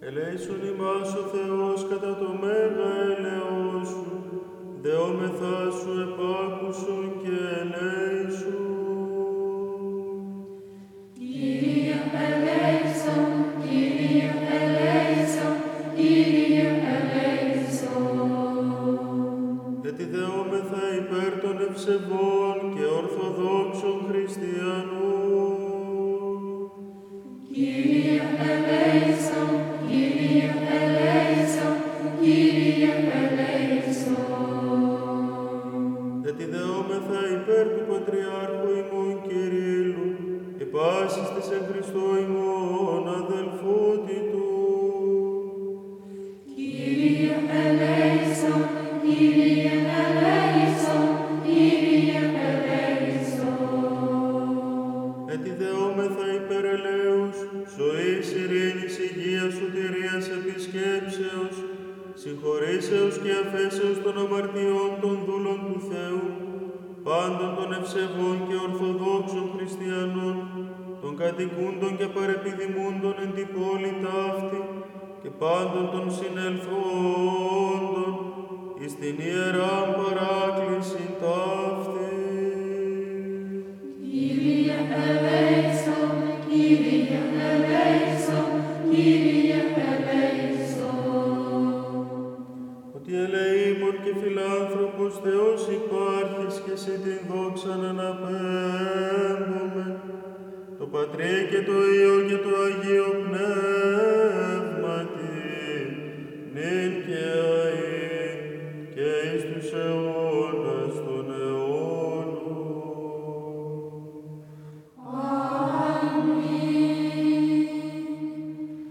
Ελέησον ημάς ο Θεός κατά το μέγα έλεος σου, δεόμεθά σου επάκουσον και ελέησον. Κύριε ελέησον, Κύριε ελέησον, Κύριε ελέησον. Γιατί δεόμεθα υπέρ των ευσεβών και ορθοδόξων χριστιανών. Κύριε ελέησον, Κύριε ελέησον, Κύριε ελέησον. Γιατί δεόμεθα υπέρ του Πατριάρχου ημών Κυρίλλου και πάσης της εν Χριστώ ημών αδελφότητου. Κύριε ελέησον, Κύριε ελέησον, Κύριε ελέησον. Γιατί δεόμεθα υπέρ ελέους, ζωής, ειρήνης, υγείας, σωτηρίας, επισκέψεως, συγχωρήσεως και αφέσεως των αμαρτιών των δούλων του Θεού, πάντων των ευσεβών και ορθοδόξων χριστιανών, των κατοικούντων και παρεπιδημούντων εν την πόλη ταύτη, και πάντων των συνελθόντων, εις την ιεράν παράκλησιν ταύτη. Κύριε ελέησον, Κύριε ελέησον, Κύριε